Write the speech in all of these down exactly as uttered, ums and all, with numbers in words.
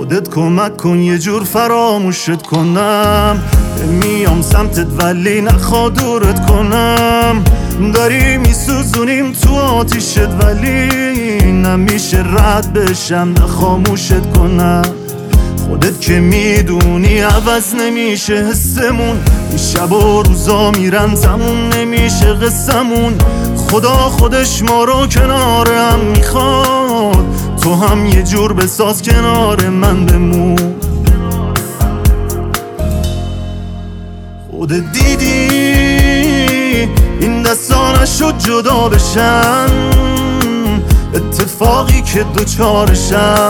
خودت کمک کن یه جور فراموشت کنم، میام سمتت ولی نخوا دورت کنم. داری میسوزونیم تو آتیشت ولی نمیشه رد بشم نه خاموشت کنم. خودت که میدونی عوض نمیشه حسمون، این شب و روزا میرن تموم نمیشه قصمون. خدا خودش ما رو کنار هم میخواد، تو هم یه جور بساز کنار من بمون. خودت دیدی این دستا نشد جدا بشن، اتفاقی که دوچارشم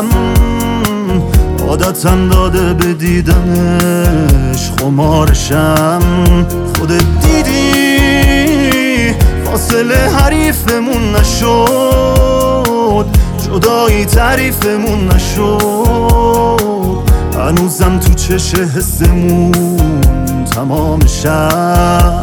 عادتم داده به دیدنش خمارشم. خودت دیدی فاصله حریفمون نشد، جدایی تعریفمون نشد. هنوزم تو چش حسمون تمام شب.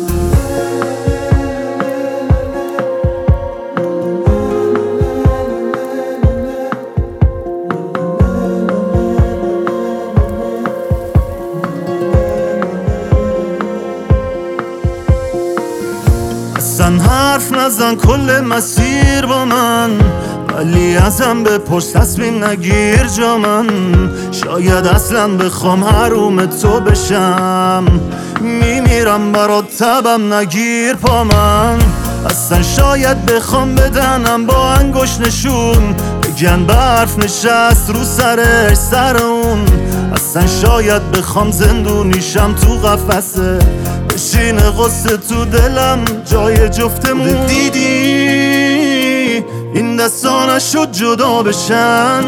اصلا حرف نزن کل مسیر با من، ولی ازم بپرس تصمیم نگیر جا من. شاید اصلا بخوام حروم تو بشم، میمیرم برات تبم نگیر پا من. اصلا شاید بخوام بدنم با انگوش نشون، بگن برف نشست رو سرش سر اون. اصلا شاید بخوام زندونیشم تو قفسه، بشین قصه تو دلم جای جفتمون. دیدی این دستا نشد جدا بشن،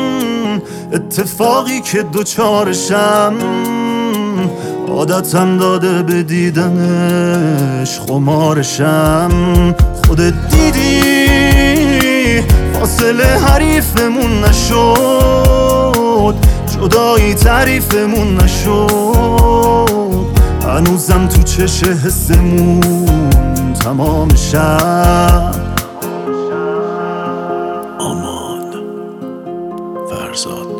اتفاقی که دوچارشم عادتم داده به دیدنش خمارشم. خودت دیدی فاصله حریفمون نشد، جدایی تعریفمون نشد. هنوزم تو چش حسمون تمام شب. آماد فرزاد